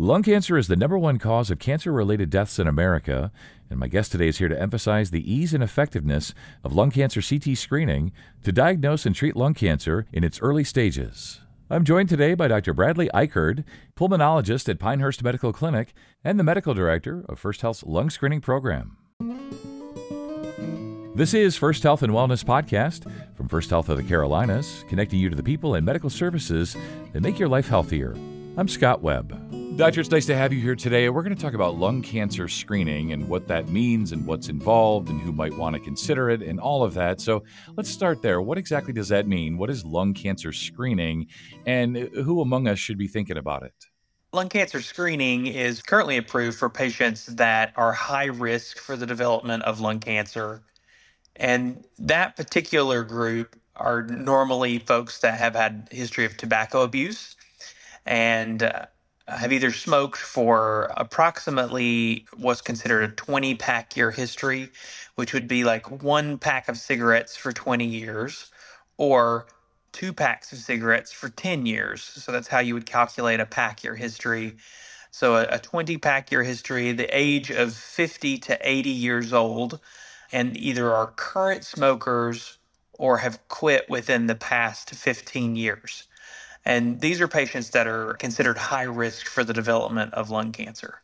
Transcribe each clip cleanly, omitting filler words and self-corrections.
Lung cancer is the number one cause of cancer-related deaths in America, and my guest today is here to emphasize the ease and effectiveness of lung cancer CT screening to diagnose and treat lung cancer in its early stages. I'm joined today by Dr. Bradley Eichard, pulmonologist at Pinehurst Medical Clinic and the medical director of First Health's lung screening program. This is First Health and Wellness Podcast from First Health of the Carolinas, connecting you to the people and medical services that make your life healthier. I'm Scott Webb. Doctor, it's nice to have you here today. We're going to talk about lung cancer screening and what that means and what's involved and who might want to consider it and all of that. So let's start there. What exactly does that mean? What is lung cancer screening and who among us should be thinking about it? Lung cancer screening is currently approved for patients that are high risk for the development of lung cancer. And that particular group are normally folks that have had history of tobacco abuse and have either smoked for approximately what's considered a 20-pack year history, which would be like one pack of cigarettes for 20 years, or 2 packs of cigarettes for 10 years. So that's how you would calculate a pack year history. So a 20-pack year history, the age of 50 to 80 years old, and either are current smokers or have quit within the past 15 years. And these are patients that are considered high risk for the development of lung cancer.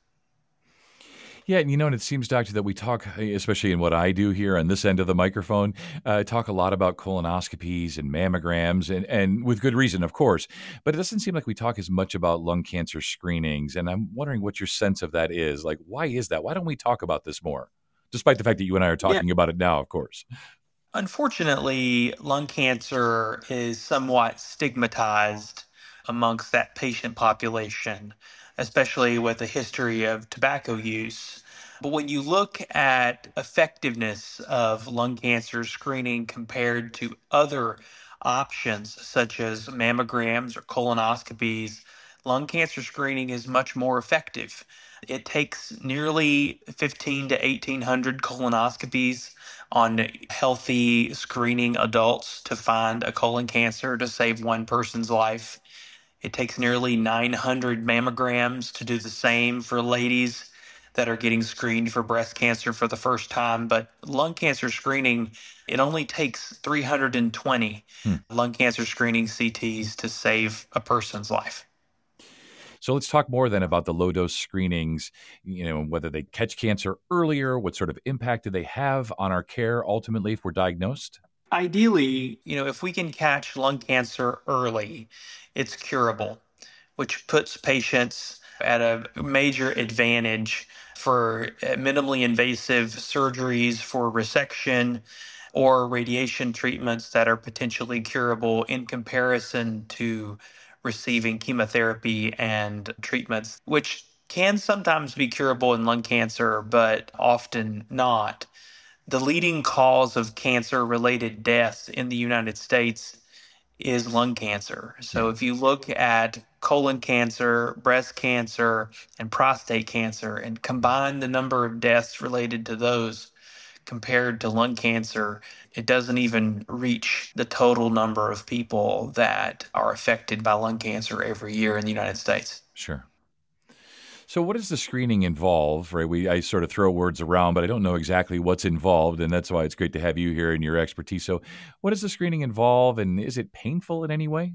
Yeah, and and it seems, Doctor, that we talk, especially in what I do here on this end of the microphone, talk a lot about colonoscopies and mammograms, and with good reason, of course. But it doesn't seem like we talk as much about lung cancer screenings. And I'm wondering what your sense of that is. Like, why is that? Why don't we talk about this more? Despite the fact that you and I are talking about it now, of course. Unfortunately, lung cancer is somewhat stigmatized amongst that patient population, especially with a history of tobacco use. But when you look at effectiveness of lung cancer screening compared to other options such as mammograms or colonoscopies, lung cancer screening is much more effective. It takes nearly 15 to 1800 colonoscopies on healthy screening adults to find a colon cancer to save one person's life. It takes nearly 900 mammograms to do the same for ladies that are getting screened for breast cancer for the first time. But lung cancer screening, it only takes 320 lung cancer screening CTs to save a person's life. So let's talk more then about the low-dose screenings, whether they catch cancer earlier, what sort of impact do they have on our care ultimately if we're diagnosed? Ideally, if we can catch lung cancer early, it's curable, which puts patients at a major advantage for minimally invasive surgeries for resection or radiation treatments that are potentially curable in comparison to receiving chemotherapy and treatments, which can sometimes be curable in lung cancer, but often not. The leading cause of cancer-related deaths in the United States is lung cancer. So if you look at colon cancer, breast cancer, and prostate cancer, and combine the number of deaths related to those compared to lung cancer, it doesn't even reach the total number of people that are affected by lung cancer every year in the United States. Sure. So what does the screening involve, right? I sort of throw words around, but I don't know exactly what's involved, and that's why it's great to have you here and your expertise. So what does the screening involve, and is it painful in any way?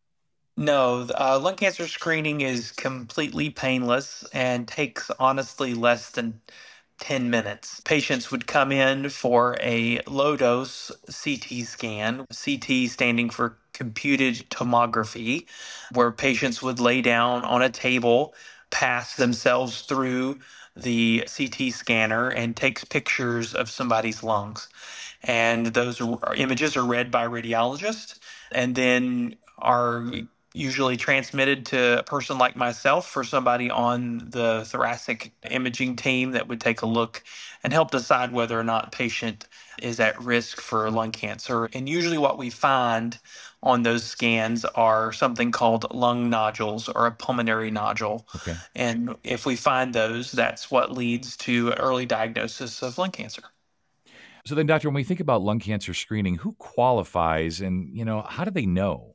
No, lung cancer screening is completely painless and takes honestly less than 10 minutes. Patients would come in for a low dose CT scan, CT standing for computed tomography, where patients would lay down on a table, pass themselves through the CT scanner, and takes pictures of somebody's lungs. And those images are read by a radiologist and then are usually transmitted to a person like myself for somebody on the thoracic imaging team that would take a look and help decide whether or not a patient is at risk for lung cancer. And usually what we find on those scans are something called lung nodules or a pulmonary nodule. Okay. And if we find those, that's what leads to early diagnosis of lung cancer. So then, Doctor, when we think about lung cancer screening, who qualifies and, how do they know?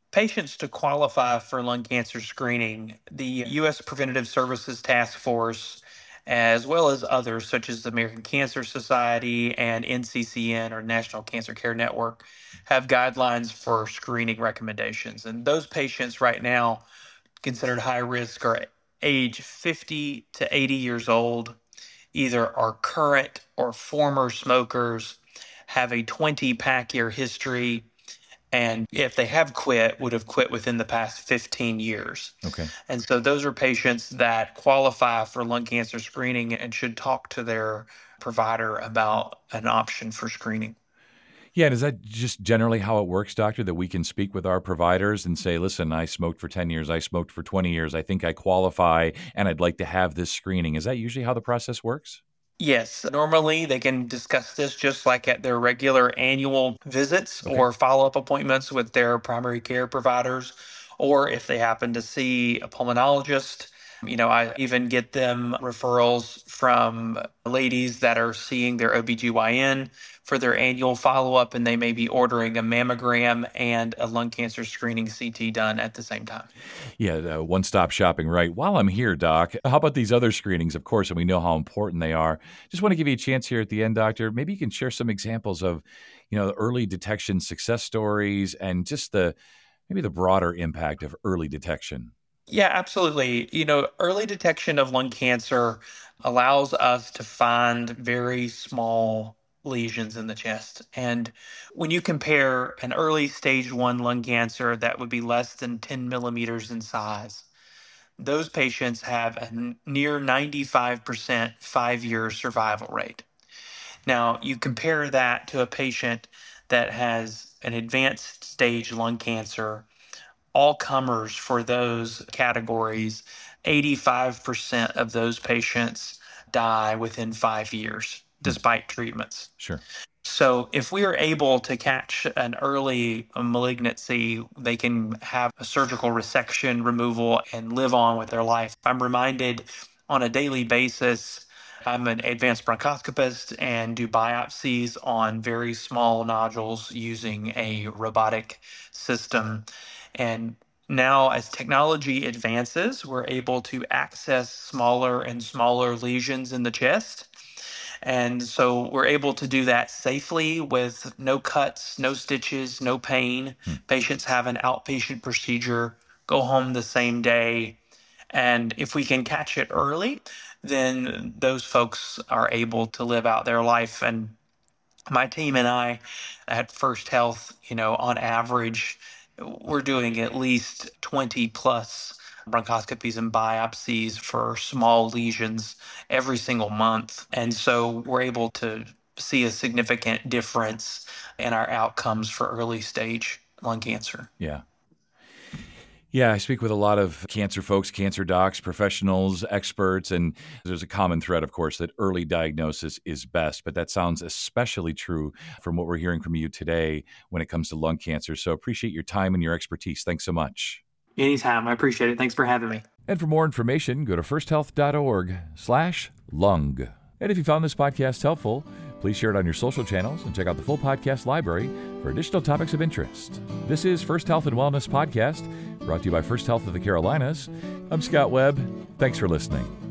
patients to qualify for lung cancer screening, the U.S. Preventative Services Task Force, as well as others such as the American Cancer Society and NCCN, or National Cancer Care Network, have guidelines for screening recommendations. And those patients right now considered high risk are age 50 to 80 years old, either are current or former smokers, have a 20 pack year history, and if they have quit, would have quit within the past 15 years. Okay. And so those are patients that qualify for lung cancer screening and should talk to their provider about an option for screening. Yeah, and is that just generally how it works, doctor, that we can speak with our providers and say, listen, I smoked for 10 years, I smoked for 20 years, I think I qualify, and I'd like to have this screening. Is that usually how the process works? Yes, normally they can discuss this just like at their regular annual visits Okay. or follow-up appointments with their primary care providers, or if they happen to see a pulmonologist. I even get them referrals from ladies that are seeing their OBGYN for their annual follow-up, and they may be ordering a mammogram and a lung cancer screening CT done at the same time. Yeah, one-stop shopping, right. While I'm here, Doc, how about these other screenings, of course, and we know how important they are. Just want to give you a chance here at the end, doctor. Maybe you can share some examples of, the early detection success stories and just maybe the broader impact of early detection. Yeah, absolutely. Early detection of lung cancer allows us to find very small lesions in the chest. And when you compare an early stage 1 lung cancer that would be less than 10 millimeters in size, those patients have a near 95% 5-year survival rate. Now, you compare that to a patient that has an advanced stage lung cancer, all comers for those categories, 85% of those patients die within 5 years despite treatments. Sure. So if we are able to catch an early malignancy, they can have a surgical resection removal and live on with their life. I'm reminded on a daily basis, I'm an advanced bronchoscopist and do biopsies on very small nodules using a robotic system. And now, as technology advances, we're able to access smaller and smaller lesions in the chest. And so we're able to do that safely with no cuts, no stitches, no pain. Patients have an outpatient procedure, go home the same day. And if we can catch it early, then those folks are able to live out their life. And my team and I at First Health, on average, we're doing at least 20 plus bronchoscopies and biopsies for small lesions every single month. And so we're able to see a significant difference in our outcomes for early stage lung cancer. Yeah. Yeah, I speak with a lot of cancer folks, cancer docs, professionals, experts, and there's a common thread, of course, that early diagnosis is best. But that sounds especially true from what we're hearing from you today when it comes to lung cancer. So appreciate your time and your expertise. Thanks so much. Anytime. I appreciate it. Thanks for having me. And for more information, go to firsthealth.org/lung. And if you found this podcast helpful, please share it on your social channels and check out the full podcast library for additional topics of interest. This is First Health and Wellness Podcast, brought to you by First Health of the Carolinas. I'm Scott Webb. Thanks for listening.